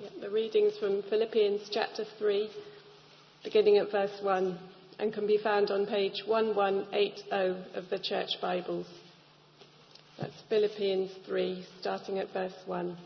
The readings from Philippians chapter 3, beginning at verse 1, and can be found on page 1180 of the Church Bibles. That's Philippians 3, starting at verse 1.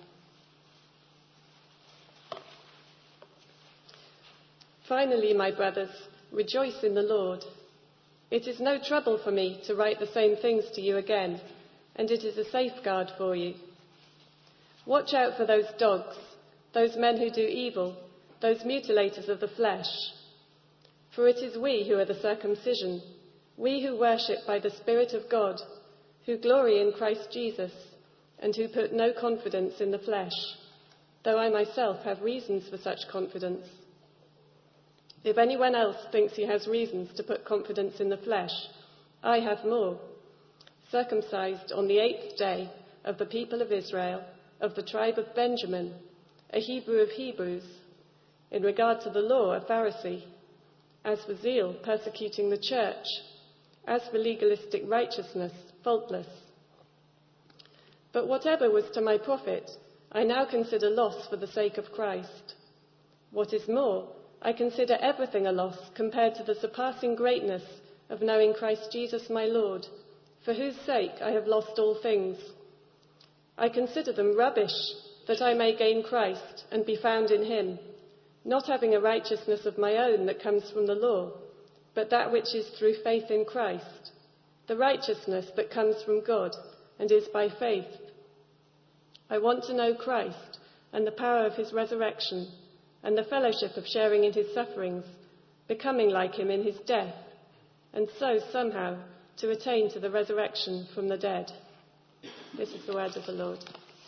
Finally, my brothers, rejoice in the Lord. It is no trouble for me to write the same things to you again, and it is a safeguard for you. Watch out for those dogs, those men who do evil, those mutilators of the flesh. For it is we who are the circumcision, we who worship by the Spirit of God, who glory in Christ Jesus, and who put no confidence in the flesh, though I myself have reasons for such confidence. If anyone else thinks he has reasons to put confidence in the flesh, I have more. Circumcised on the 8th day of the people of Israel, of the tribe of Benjamin, a Hebrew of Hebrews, in regard to the law, a Pharisee, as for zeal, persecuting the church, as for legalistic righteousness, faultless. But whatever was to my profit, I now consider loss for the sake of Christ. What is more, I consider everything a loss compared to the surpassing greatness of knowing Christ Jesus my Lord, for whose sake I have lost all things. I consider them rubbish, that I may gain Christ and be found in him, not having a righteousness of my own that comes from the law, but that which is through faith in Christ, the righteousness that comes from God and is by faith. I want to know Christ and the power of his resurrection, and the fellowship of sharing in his sufferings, becoming like him in his death, and so somehow to attain to the resurrection from the dead. This is the word of the Lord.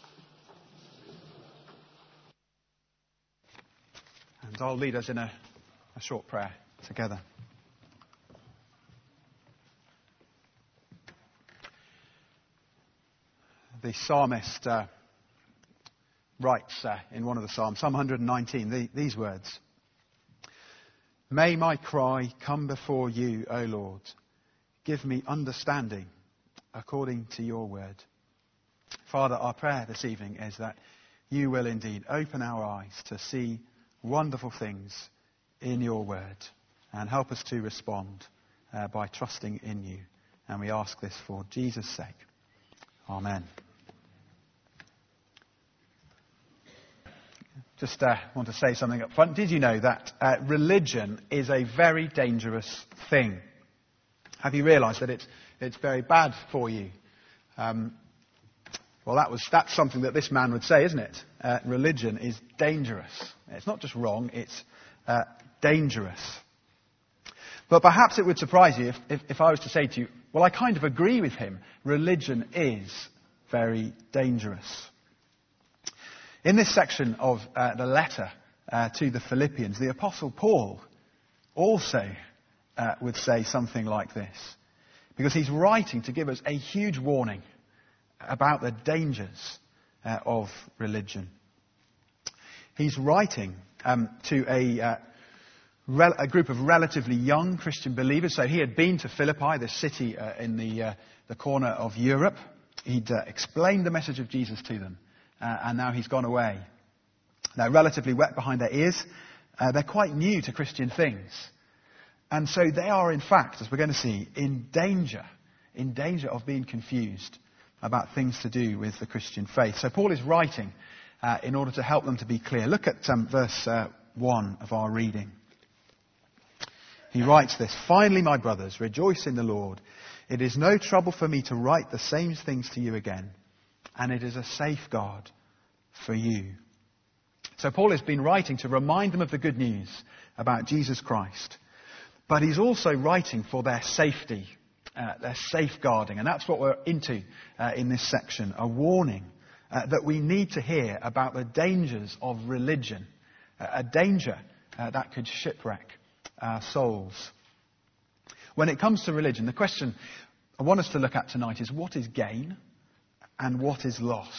And I'll lead us in a short prayer together. The psalmist writes in one of the Psalms, Psalm 119, these words. May my cry come before you, O Lord. Give me understanding according to your word. Father, our prayer this evening is that you will indeed open our eyes to see wonderful things in your word and help us to respond by trusting in you. And we ask this for Jesus' sake. Amen. Just want to say something up front. Did you know that religion is a very dangerous thing? Have you realised that it's very bad for you? Well, that's something that this man would say, isn't it? Religion is dangerous. It's not just wrong, it's dangerous. But perhaps it would surprise you if I was to say to you, well, I kind of agree with him. Religion is very dangerous. In this section of the letter to the Philippians, the Apostle Paul also would say something like this, because he's writing to give us a huge warning about the dangers of religion. He's writing to a group of relatively young Christian believers. So he had been to Philippi, this city in the corner of Europe. He'd explained the message of Jesus to them. And now he's gone away. They're relatively wet behind their ears. They're quite new to Christian things. And so they are, in fact, as we're going to see, in danger of being confused about things to do with the Christian faith. So Paul is writing in order to help them to be clear. Look at verse 1 of our reading. He writes this, Finally, my brothers, rejoice in the Lord. It is no trouble for me to write the same things to you again, and it is a safeguard for you. So Paul has been writing to remind them of the good news about Jesus Christ. But he's also writing for their safety, their safeguarding. And that's what we're into in this section. A warning that we need to hear about the dangers of religion. A danger that could shipwreck our souls. When it comes to religion, the question I want us to look at tonight is what is gain? And what is loss?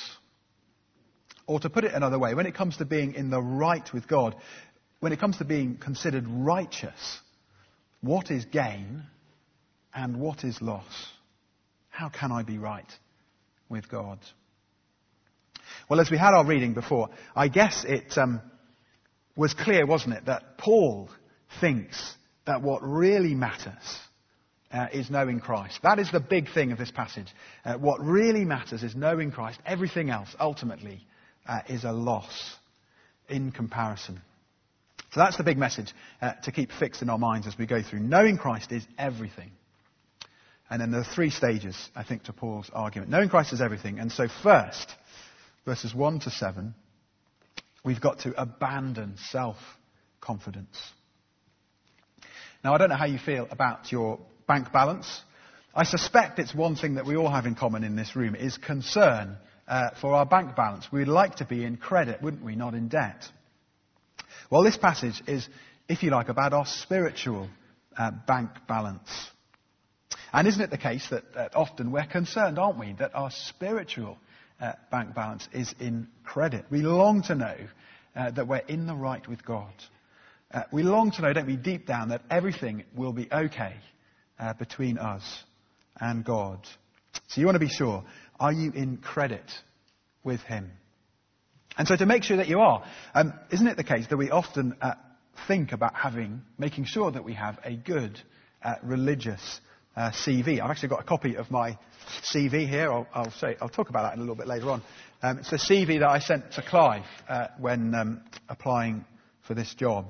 Or to put it another way, when it comes to being in the right with God, when it comes to being considered righteous, what is gain and what is loss? How can I be right with God? Well, as we had our reading before, I guess it was clear, wasn't it, that Paul thinks that what really matters is knowing Christ. That is the big thing of this passage. What really matters is knowing Christ. Everything else, ultimately, is a loss in comparison. So that's the big message to keep fixed in our minds as we go through. Knowing Christ is everything. And then there are 3 stages, I think, to Paul's argument. Knowing Christ is everything. And so first, verses 1 to 7, we've got to abandon self-confidence. Now, I don't know how you feel about your bank balance. I suspect it's one thing that we all have in common in this room, is concern for our bank balance. We'd like to be in credit, wouldn't we, not in debt. Well, this passage is, if you like, about our spiritual bank balance. And isn't it the case that often we're concerned, aren't we, that our spiritual bank balance is in credit? We long to know that we're in the right with God. We long to know, don't we, deep down, that everything will be okay between us and God. So you want to be sure, are you in credit with Him? And so to make sure that you are, isn't it the case that we often think about making sure that we have a good religious CV? I've actually got a copy of my CV here. I'll talk about that in a little bit later on. It's a CV that I sent to Clive when applying for this job.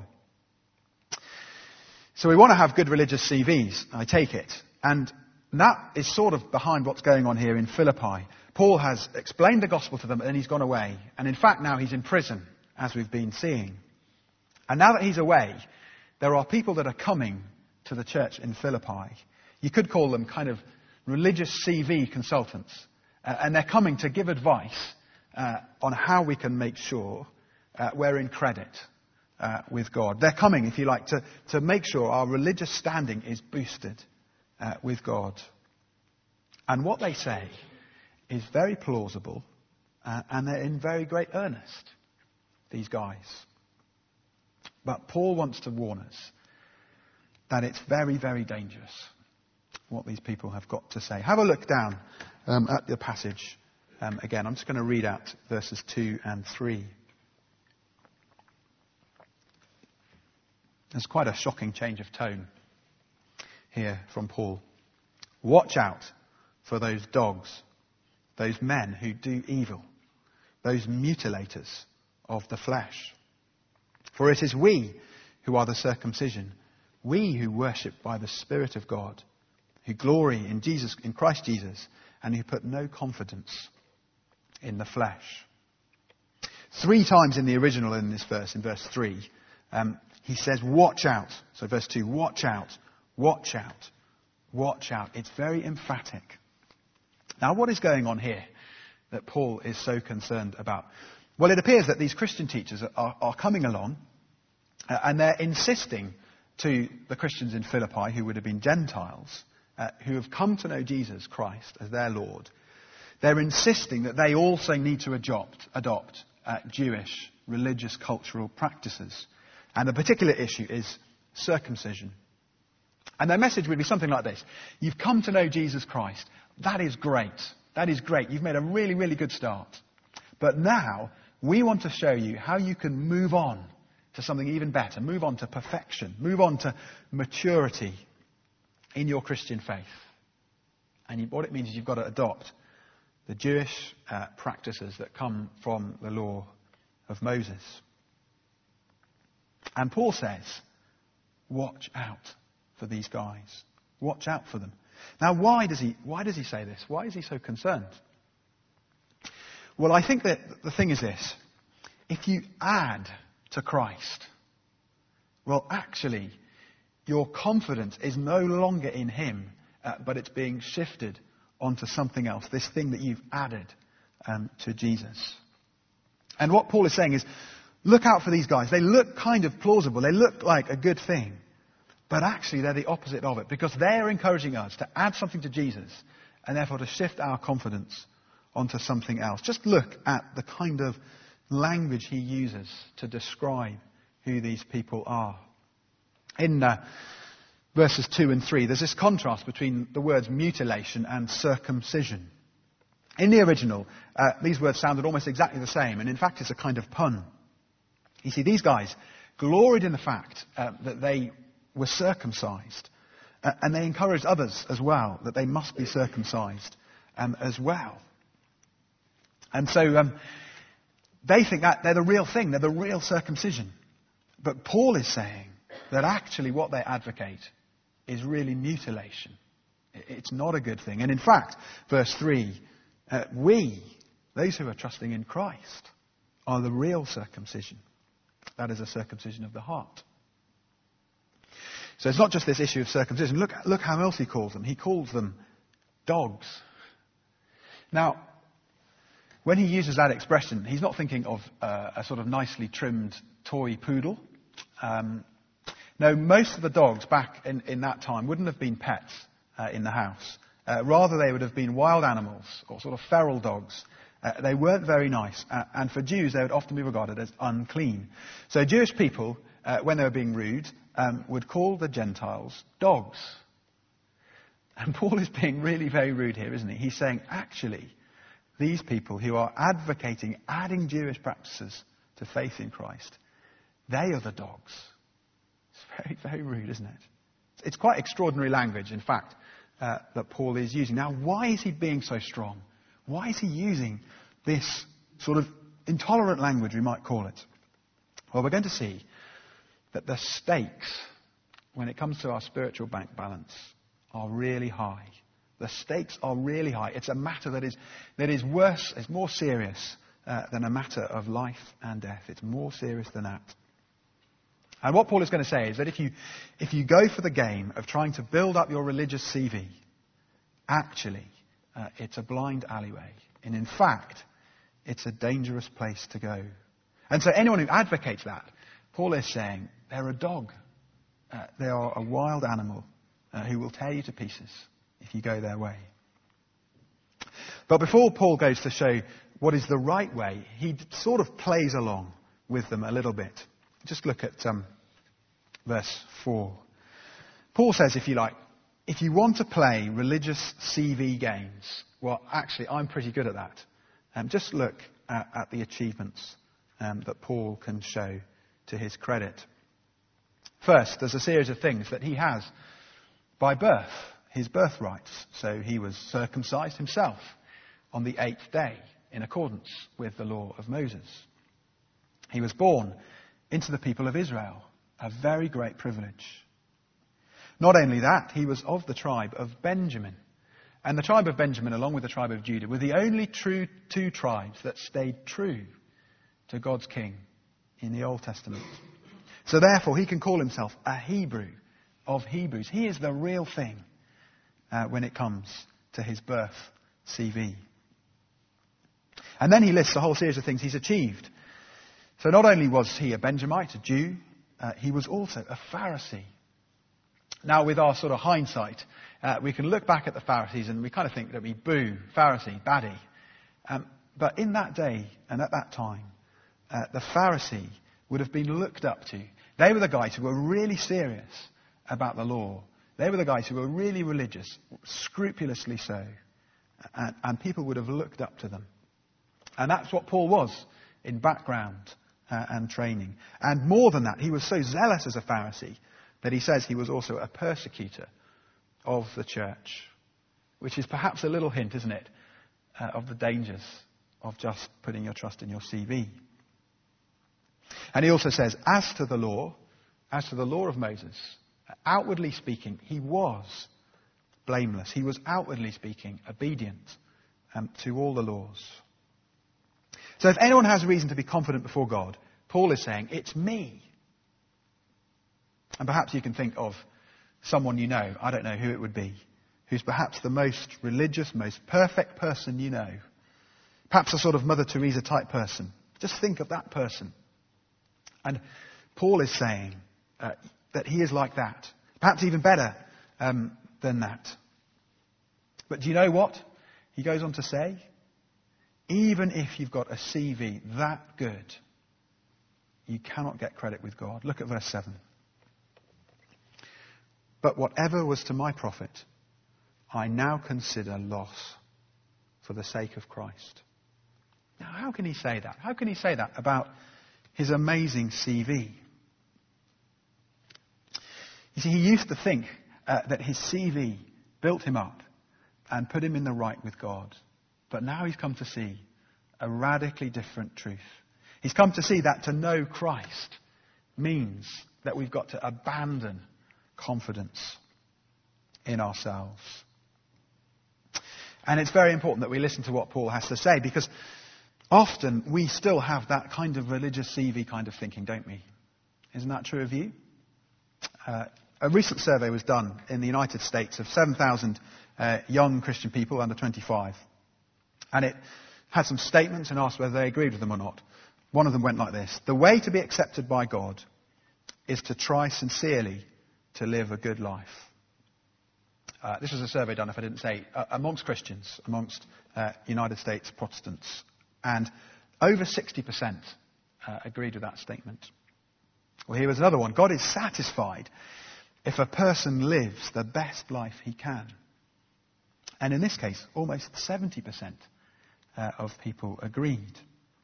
So we want to have good religious CVs, I take it. And that is sort of behind what's going on here in Philippi. Paul has explained the gospel to them and then he's gone away. And in fact now he's in prison, as we've been seeing. And now that he's away, there are people that are coming to the church in Philippi. You could call them kind of religious CV consultants. And they're coming to give advice on how we can make sure we're in credit with God. They're coming, if you like, to make sure our religious standing is boosted with God. And what they say is very plausible, and they're in very great earnest, these guys. But Paul wants to warn us that it's very, very dangerous what these people have got to say. Have a look down at the passage again. I'm just going to read out verses 2 and 3. There's quite a shocking change of tone here from Paul. Watch out for those dogs, those men who do evil, those mutilators of the flesh. For it is we who are the circumcision, we who worship by the Spirit of God, who glory in Christ Jesus, and who put no confidence in the flesh. 3 times in the original in this verse, in verse 3, he says, watch out. So verse 2, watch out, watch out, watch out. It's very emphatic. Now, what is going on here that Paul is so concerned about? Well, it appears that these Christian teachers are coming along and they're insisting to the Christians in Philippi, who would have been Gentiles, who have come to know Jesus Christ as their Lord. They're insisting that they also need to adopt Jewish religious cultural practices. And the particular issue is circumcision. And their message would be something like this. You've come to know Jesus Christ. That is great. That is great. You've made a really, really good start. But now, we want to show you how you can move on to something even better. Move on to perfection. Move on to maturity in your Christian faith. And what it means is you've got to adopt the Jewish practices that come from the law of Moses. And Paul says, watch out for these guys. Watch out for them. Now, why does he say this? Why is he so concerned? Well, I think that the thing is this. If you add to Christ, well, actually, your confidence is no longer in Him, but it's being shifted onto something else, this thing that you've added to Jesus. And what Paul is saying is, look out for these guys. They look kind of plausible. They look like a good thing. But actually, they're the opposite of it, because they're encouraging us to add something to Jesus and therefore to shift our confidence onto something else. Just look at the kind of language he uses to describe who these people are. In verses 2 and 3, there's this contrast between the words mutilation and circumcision. In the original, these words sounded almost exactly the same, and in fact it's a kind of pun. You see, these guys gloried in the fact that they were circumcised, and they encouraged others as well, that they must be circumcised as well. And so they think that they're the real thing, they're the real circumcision. But Paul is saying that actually what they advocate is really mutilation. It's not a good thing. And in fact, verse 3, we, those who are trusting in Christ, are the real circumcision. That is a circumcision of the heart. So it's not just this issue of circumcision. Look how else he calls them. He calls them dogs. Now, when he uses that expression, he's not thinking of a sort of nicely trimmed toy poodle. No, most of the dogs back in that time wouldn't have been pets in the house. Rather, they would have been wild animals or sort of feral dogs. They weren't very nice. And for Jews, they would often be regarded as unclean. So Jewish people, when they were being rude, would call the Gentiles dogs. And Paul is being really very rude here, isn't he? He's saying, actually, these people who are advocating adding Jewish practices to faith in Christ, they are the dogs. It's very, very rude, isn't it? It's quite extraordinary language, in fact, that Paul is using. Now, why is he being so strong? Why is he using this sort of intolerant language, we might call it? Well, we're going to see that the stakes, when it comes to our spiritual bank balance, are really high. The stakes are really high. It's a matter that is worse, it's more serious than a matter of life and death. It's more serious than that. And what Paul is going to say is that if you go for the game of trying to build up your religious CV, actually, it's a blind alleyway. And in fact, it's a dangerous place to go. And so anyone who advocates that, Paul is saying, they're a dog. They are a wild animal who will tear you to pieces if you go their way. But before Paul goes to show what is the right way, he sort of plays along with them a little bit. Just look at verse 4. Paul says, if you like, if you want to play religious CV games, well, actually, I'm pretty good at that. Just look at the achievements that Paul can show to his credit. First, there's a series of things that he has by birth, his birthrights. So he was circumcised himself on the 8th day in accordance with the law of Moses. He was born into the people of Israel, a very great privilege. Not only that, he was of the tribe of Benjamin. And the tribe of Benjamin, along with the tribe of Judah, were the only true two tribes that stayed true to God's king in the Old Testament. So therefore, he can call himself a Hebrew of Hebrews. He is the real thing when it comes to his birth CV. And then he lists a whole series of things he's achieved. So not only was he a Benjamite, a Jew, he was also a Pharisee. Now, with our sort of hindsight, we can look back at the Pharisees and we kind of think that we boo, Pharisee, baddie. But in that day and at that time, the Pharisee would have been looked up to. They were the guys who were really serious about the law. They were the guys who were really religious, scrupulously so. And people would have looked up to them. And that's what Paul was in background and training. And more than that, he was so zealous as a Pharisee that he says he was also a persecutor of the church. Which is perhaps a little hint, isn't it, of the dangers of just putting your trust in your CV. And he also says, as to the law of Moses, outwardly speaking, he was blameless. He was outwardly speaking obedient to all the laws. So if anyone has reason to be confident before God, Paul is saying, it's me. And perhaps you can think of someone you know, I don't know who it would be, who's perhaps the most religious, most perfect person you know. Perhaps a sort of Mother Teresa type person. Just think of that person. And Paul is saying that he is like that. Perhaps even better than that. But do you know what? He goes on to say, even if you've got a CV that good, you cannot get credit with God. Look at verse 7. But whatever was to my profit, I now consider loss for the sake of Christ. Now, how can he say that? How can he say that about his amazing CV? You see, he used to think that his CV built him up and put him in the right with God. But now he's come to see a radically different truth. He's come to see that to know Christ means that we've got to abandon confidence in ourselves. And it's very important that we listen to what Paul has to say, because often we still have that kind of religious CV kind of thinking, don't we? Isn't that true of you? A recent survey was done in the United States of 7,000 young Christian people under 25. And it had some statements and asked whether they agreed with them or not. One of them went like this: the way to be accepted by God is to try sincerely to live a good life. This was a survey done, if I didn't say, amongst Christians, amongst United States Protestants. And over 60% agreed with that statement. Well, here was another one. God is satisfied if a person lives the best life he can. And in this case, almost 70% of people agreed.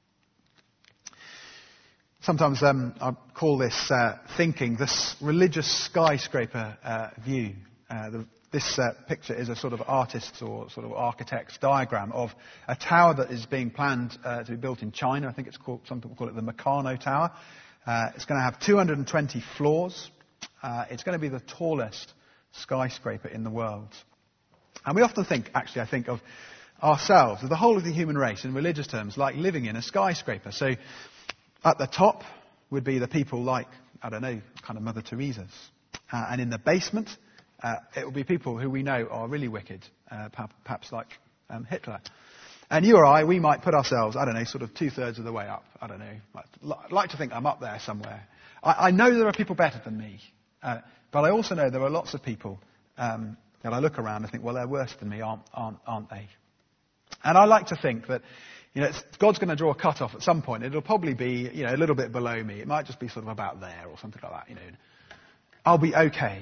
Sometimes I call this thinking this religious skyscraper view. This picture is a sort of artist's or sort of architect's diagram of a tower that is being planned to be built in China. I think it's called, some people call it the Meccano Tower. It's going to have 220 floors. It's going to be the tallest skyscraper in the world. And we often think, actually, I think of ourselves, of the whole of the human race in religious terms, like living in a skyscraper. So at the top would be the people like, I don't know, kind of Mother Teresa's. And in the basement, it will be people who we know are really wicked, perhaps like Hitler. And you or I, we might put ourselves, I don't know, sort of 2/3 of the way up. I don't know. I'd like to think I'm up there somewhere. I know there are people better than me. But I also know there are lots of people that I look around and think, well, they're worse than me, aren't they? And I like to think that, God's going to draw a cut-off at some point. It'll probably be, a little bit below me. It might just be sort of about there or something like that, I'll be okay.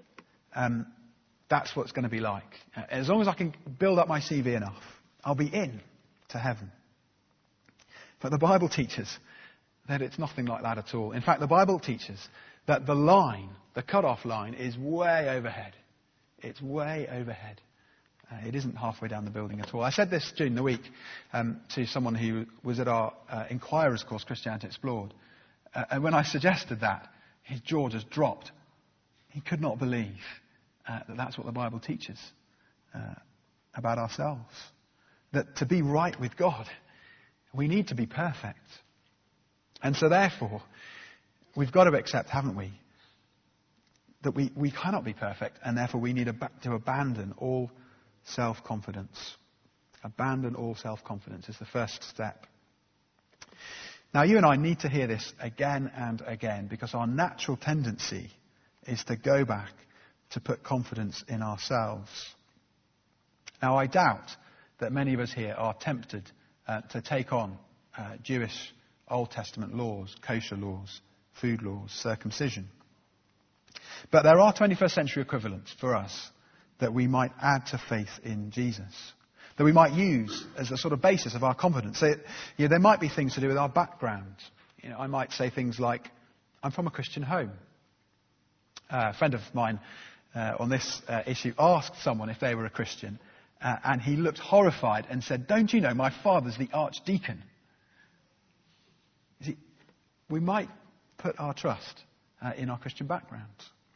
That's what it's going to be like. As long as I can build up my CV enough, I'll be in to heaven. But the Bible teaches that it's nothing like that at all. In fact, the Bible teaches that the line, the cut-off line, is way overhead. It's way overhead. It isn't halfway down the building at all. I said this during the week to someone who was at our Inquirers course, Christianity Explored. And when I suggested that, his jaw just dropped. He could not believe that that's what the Bible teaches about ourselves. That to be right with God, we need to be perfect. And so therefore, we've got to accept, haven't we, that we cannot be perfect, and therefore we need to abandon all self-confidence. Abandon all self-confidence is the first step. Now, you and I need to hear this again and again, because our natural tendency is to go back to put confidence in ourselves. Now, I doubt that many of us here are tempted to take on Jewish Old Testament laws, kosher laws, food laws, circumcision. But there are 21st century equivalents for us that we might add to faith in Jesus, that we might use as a sort of basis of our confidence. So, there might be things to do with our background. I might say things like, I'm from a Christian home. A friend of mine on this issue asked someone if they were a Christian, and he looked horrified and said, don't you know my father's the archdeacon? You see, we might put our trust in our Christian background.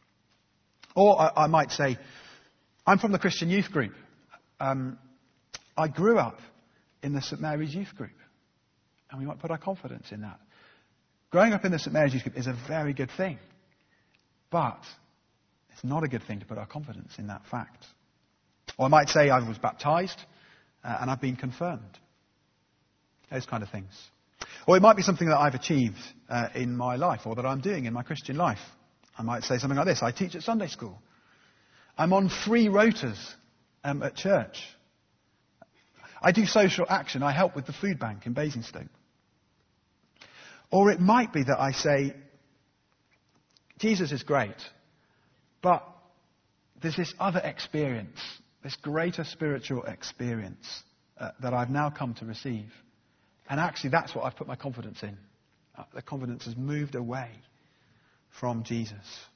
Or I might say, I'm from the Christian youth group. I grew up in the St. Mary's youth group. And we might put our confidence in that. Growing up in the St. Mary's youth group is a very good thing. But it's not a good thing to put our confidence in that fact. Or I might say I was baptized and I've been confirmed. Those kind of things. Or it might be something that I've achieved in my life, or that I'm doing in my Christian life. I might say something like this: I teach at Sunday school. I'm on 3 rotas at church. I do social action. I help with the food bank in Basingstoke. Or it might be that I say, Jesus is great, but there's this other experience, this greater spiritual experience that I've now come to receive. And actually, that's what I've put my confidence in. The confidence has moved away from Jesus.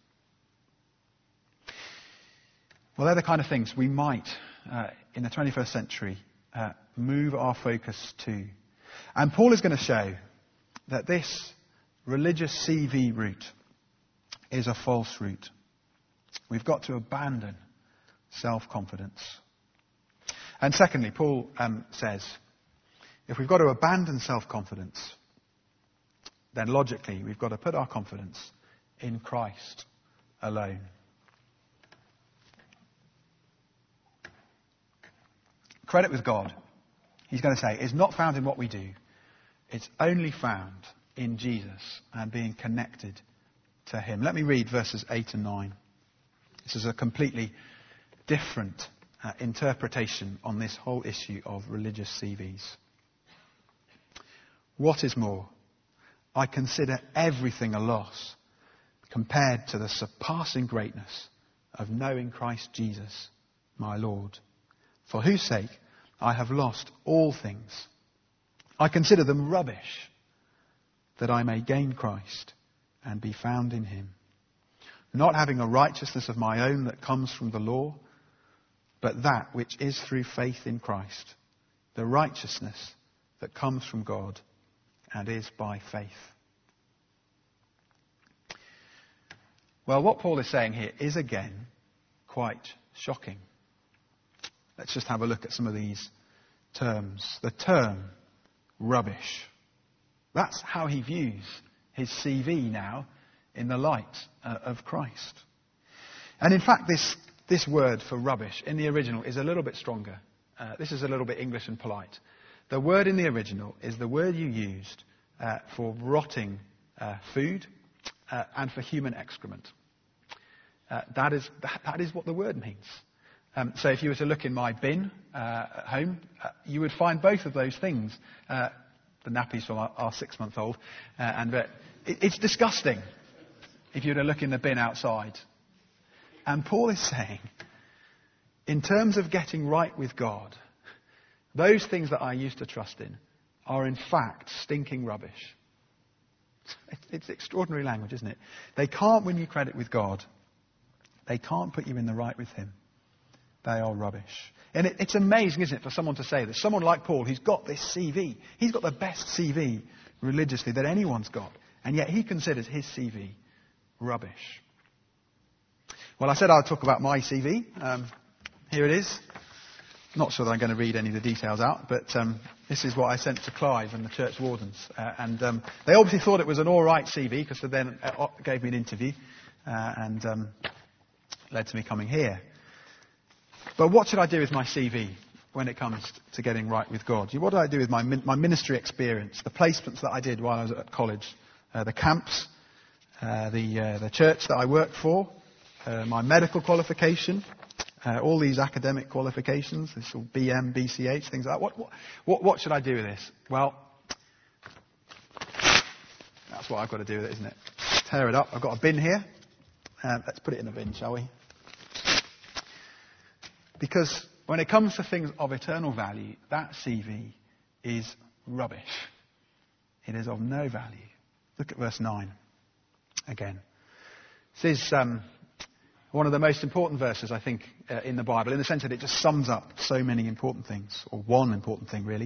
Well, they're the kind of things we might, in the 21st century, move our focus to. And Paul is going to show that this religious CV route is a false route. We've got to abandon self-confidence. And secondly, Paul says, if we've got to abandon self-confidence, then logically we've got to put our confidence in Christ alone. Credit with God, he's going to say, is not found in what we do. It's only found in Jesus and being connected to him. Let me read verses 8 and 9. This is a completely different interpretation on this whole issue of religious CVs. What is more, I consider everything a loss compared to the surpassing greatness of knowing Christ Jesus, my Lord, for whose sake I have lost all things. I consider them rubbish, that I may gain Christ and be found in him, not having a righteousness of my own that comes from the law, but that which is through faith in Christ, the righteousness that comes from God and is by faith. Well, what Paul is saying here is again quite shocking. Let's just have a look at some of these terms. The term rubbish. That's how he views his CV now in the light of Christ. And in fact, this word for rubbish in the original is a little bit stronger. This is a little bit English and polite. The word in the original is the word you used for rotting food and for human excrement. That is what the word means. So if you were to look in my bin at home, you would find both of those things. The nappies from our 6-month-old. And it's disgusting if you were to look in the bin outside. And Paul is saying, in terms of getting right with God, those things that I used to trust in are in fact stinking rubbish. It's extraordinary language, isn't it? They can't win you credit with God. They can't put you in the right with him. They are rubbish. And it's amazing, isn't it, for someone to say this. Someone like Paul, who's got this CV. He's got the best CV religiously that anyone's got. And yet he considers his CV rubbish. Well, I said I'd talk about my CV. Here it is. Not sure that I'm going to read any of the details out, but this is what I sent to Clive and the church wardens. And they obviously thought it was an all right CV because they then gave me an interview and led to me coming here. But what should I do with my CV when it comes to getting right with God? What do I do with my ministry experience, the placements that I did while I was at college, the camps, the church that I worked for, my medical qualification, all these academic qualifications, this all BM, BCH, things like that. What should I do with this? Well, that's what I've got to do with it, isn't it? Tear it up. I've got a bin here. Let's put it in a bin, shall we? Because when it comes to things of eternal value, that CV is rubbish. It is of no value. Look at verse 9 again. This is one of the most important verses, I think, in the Bible, in the sense that it just sums up so many important things, or one important thing, really.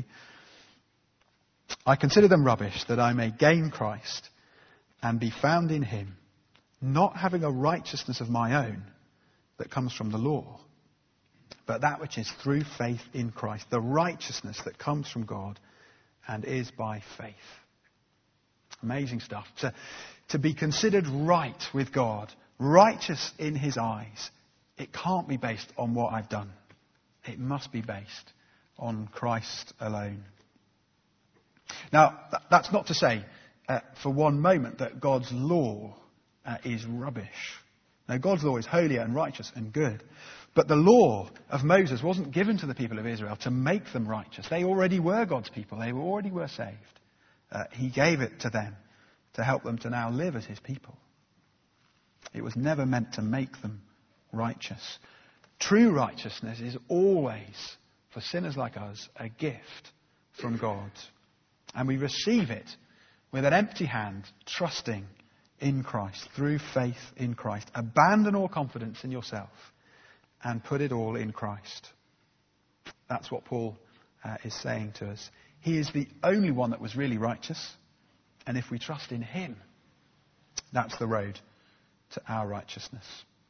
I consider them rubbish that I may gain Christ and be found in him, not having a righteousness of my own that comes from the law, but that which is through faith in Christ, the righteousness that comes from God and is by faith. Amazing stuff. To be considered right with God, righteous in his eyes, it can't be based on what I've done. It must be based on Christ alone. Now, that's not to say for one moment that God's law is rubbish. Now, God's law is holy and righteous and good. But the law of Moses wasn't given to the people of Israel to make them righteous. They already were God's people. They already were saved. He gave it to them to help them to now live as his people. It was never meant to make them righteous. True righteousness is always for sinners like us, a gift from God. And we receive it with an empty hand, trusting in Christ, through faith in Christ. Abandon all confidence in yourself and put it all in Christ. That's what Paul is saying to us. He is the only one that was really righteous. And if we trust in him, that's the road to our righteousness.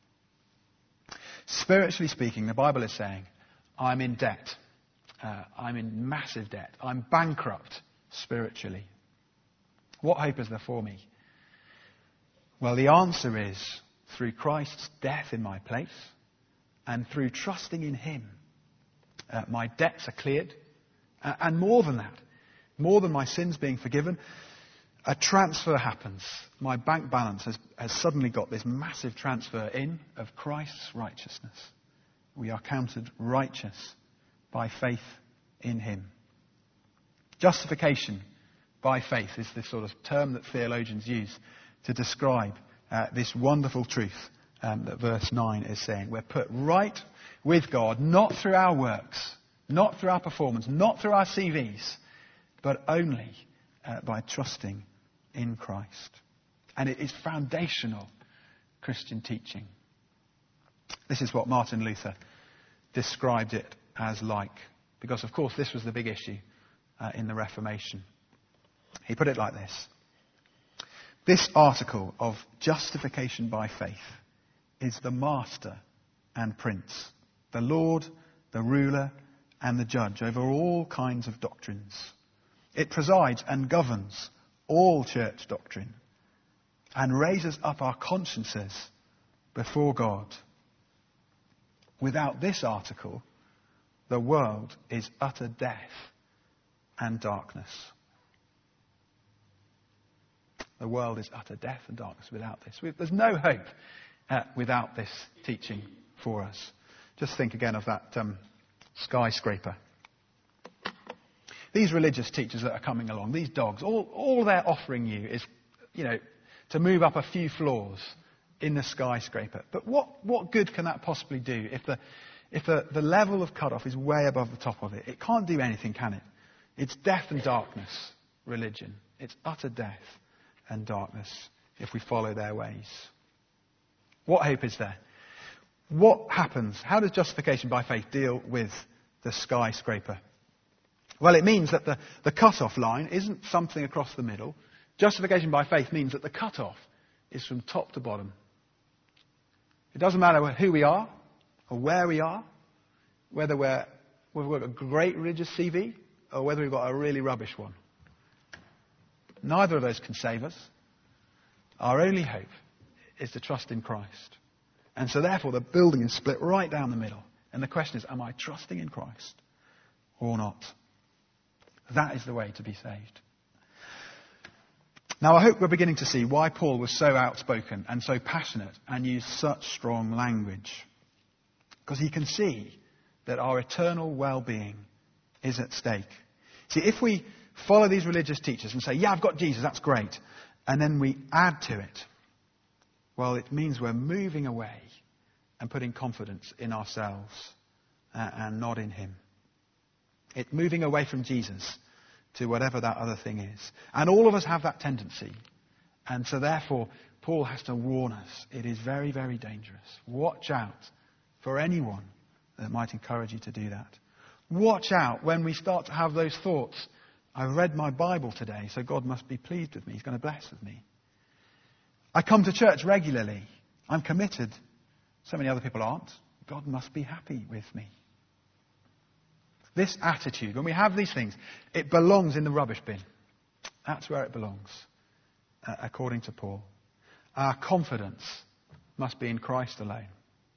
Spiritually speaking, the Bible is saying, I'm in debt. I'm in massive debt. I'm bankrupt spiritually. What hope is there for me? Well, the answer is through Christ's death in my place and through trusting in him. My debts are cleared. And more than that, more than my sins being forgiven, a transfer happens. My bank balance has suddenly got this massive transfer in of Christ's righteousness. We are counted righteous by faith in him. Justification by faith is this sort of term that theologians use to describe this wonderful truth that verse 9 is saying. We're put right with God, not through our works, not through our performance, not through our CVs, but only by trusting in Christ. And it is foundational Christian teaching. This is what Martin Luther described it as like, because of course this was the big issue in the Reformation. He put it like this: this article of justification by faith is the master and prince, the Lord, the ruler, and the judge over all kinds of doctrines. It presides and governs all church doctrine and raises up our consciences before God. Without this article, the world is utter death and darkness. The world is utter death and darkness without this. There's no hope without this teaching for us. Just think again of that skyscraper. These religious teachers that are coming along, these dogs, all they're offering you is, to move up a few floors in the skyscraper. But what good can that possibly do if the level of cut-off is way above the top of it? It can't do anything, can it? It's death and darkness, religion. It's utter death and darkness if we follow their ways. What hope is there? What happens? How does justification by faith deal with the skyscraper? Well, it means that the cut-off line isn't something across the middle. Justification by faith means that the cut-off is from top to bottom. It doesn't matter who we are or where we are, whether we've got a great religious CV or whether we've got a really rubbish one. Neither of those can save us. Our only hope is to trust in Christ. And so therefore the building is split right down the middle. And the question is, am I trusting in Christ or not? That is the way to be saved. Now I hope we're beginning to see why Paul was so outspoken and so passionate and used such strong language. Because he can see that our eternal well-being is at stake. See, if we follow these religious teachers and say, yeah, I've got Jesus, that's great, and then we add to it, well, it means we're moving away and putting confidence in ourselves and not in him. It's moving away from Jesus to whatever that other thing is. And all of us have that tendency. And so therefore, Paul has to warn us. It is very, very dangerous. Watch out for anyone that might encourage you to do that. Watch out when we start to have those thoughts. I've read my Bible today, so God must be pleased with me. He's going to bless with me. I come to church regularly. I'm committed. So many other people aren't. God must be happy with me. This attitude, when we have these things, it belongs in the rubbish bin. That's where it belongs, according to Paul. Our confidence must be in Christ alone.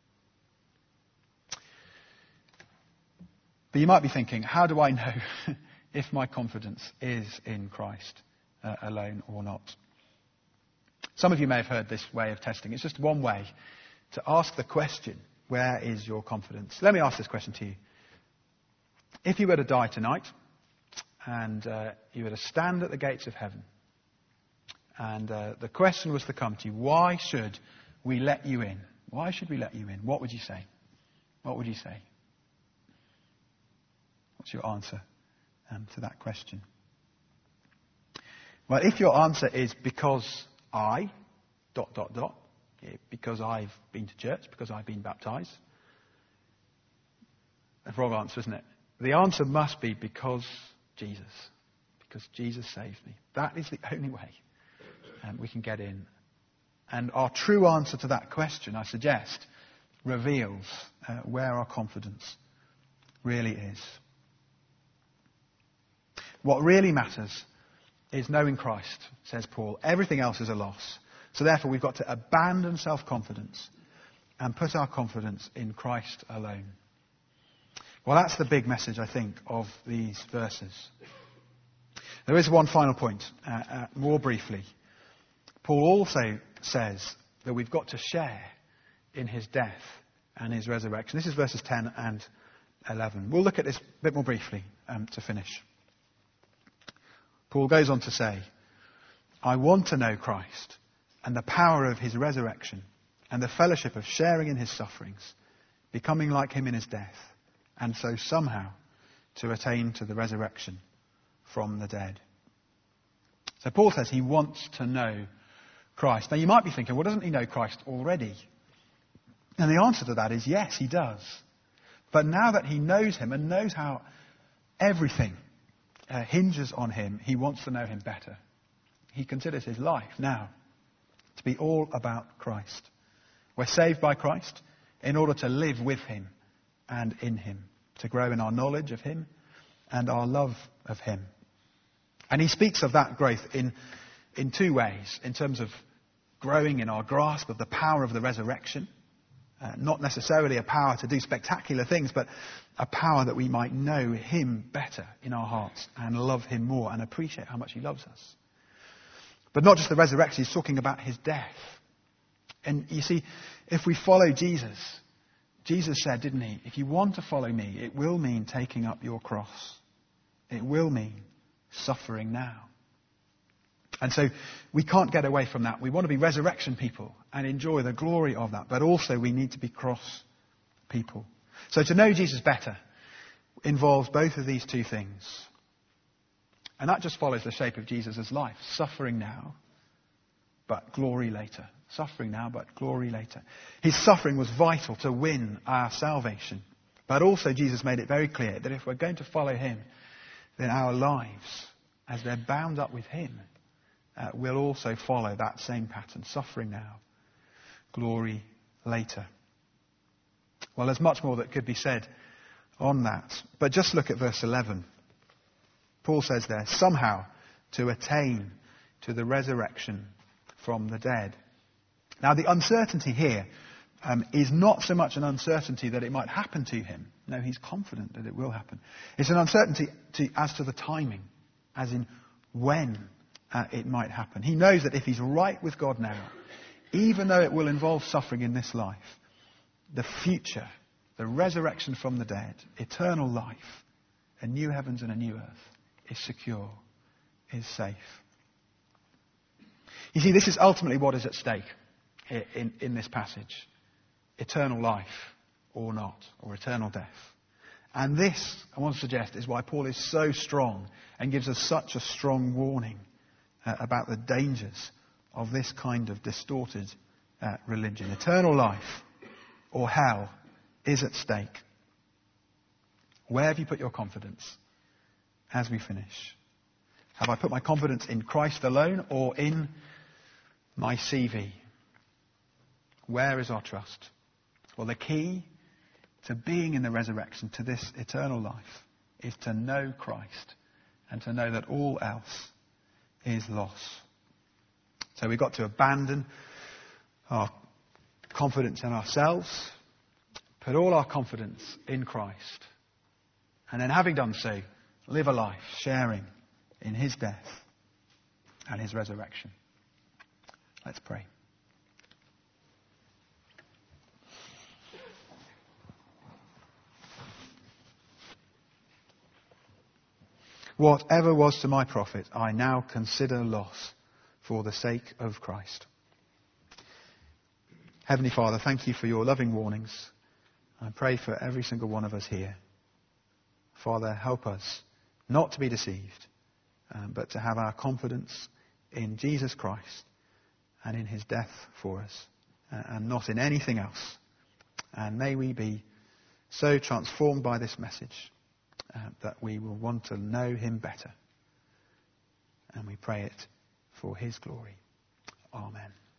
But you might be thinking, how do I know if my confidence is in Christ alone or not? Some of you may have heard this way of testing. It's just one way to ask the question, where is your confidence? Let me ask this question to you. If you were to die tonight and you were to stand at the gates of heaven and the question was to come to you, why should we let you in? Why should we let you in? What would you say? What would you say? What's your answer to that question? Well, if your answer is because I, ... because I've been to church, because I've been baptized, that's the wrong answer, isn't it? The answer must be because Jesus saved me. That is the only way we can get in. And our true answer to that question, I suggest, reveals where our confidence really is. What really matters is knowing Christ, says Paul. Everything else is a loss. So therefore we've got to abandon self-confidence and put our confidence in Christ alone. Well, that's the big message, I think, of these verses. There is one final point, more briefly. Paul also says that we've got to share in his death and his resurrection. This is verses 10 and 11. We'll look at this a bit more briefly to finish. Paul goes on to say, I want to know Christ and the power of his resurrection and the fellowship of sharing in his sufferings, becoming like him in his death, and so somehow to attain to the resurrection from the dead. So Paul says he wants to know Christ. Now you might be thinking, well, doesn't he know Christ already? And the answer to that is yes, he does. But now that he knows him and knows how everything hinges on him, he wants to know him better. He considers his life now to be all about Christ. We're saved by Christ in order to live with him and in him, to grow in our knowledge of him and our love of him. And he speaks of that growth in two ways, in terms of growing in our grasp of the power of the resurrection. Not necessarily a power to do spectacular things, but a power that we might know him better in our hearts and love him more and appreciate how much he loves us. But not just the resurrection, he's talking about his death. And you see, if we follow Jesus, Jesus said, didn't he, if you want to follow me, it will mean taking up your cross. It will mean suffering now. And so we can't get away from that. We want to be resurrection people and enjoy the glory of that. But also we need to be cross people. So to know Jesus better involves both of these two things. And that just follows the shape of Jesus' life. Suffering now, but glory later. Suffering now, but glory later. His suffering was vital to win our salvation. But also Jesus made it very clear that if we're going to follow him, then our lives, as they're bound up with him, will also follow that same pattern. Suffering now, glory later. Well, there's much more that could be said on that. But just look at verse 11. Paul says there, somehow to attain to the resurrection from the dead. Now, the uncertainty here is not so much an uncertainty that it might happen to him. No, he's confident that it will happen. It's an uncertainty as to the timing, as in when it might happen. He knows that if he's right with God now, even though it will involve suffering in this life, the future, the resurrection from the dead, eternal life, a new heavens and a new earth, is secure, is safe. You see, this is ultimately what is at stake in this passage. Eternal life or not, or eternal death. And this, I want to suggest, is why Paul is so strong and gives us such a strong warning about the dangers of this kind of distorted religion. Eternal life or hell is at stake. Where have you put your confidence as we finish? Have I put my confidence in Christ alone or in my CV? Where is our trust? Well, the key to being in the resurrection, to this eternal life, is to know Christ and to know that all else is loss. So we've got to abandon our confidence in ourselves, put all our confidence in Christ, and then having done so, live a life sharing in his death and his resurrection. Let's pray. Whatever was to my profit, I now consider loss for the sake of Christ. Heavenly Father, thank you for your loving warnings. I pray for every single one of us here. Father, help us not to be deceived, but to have our confidence in Jesus Christ and in his death for us, and not in anything else. And may we be so transformed by this message that we will want to know him better. And we pray it for his glory. Amen.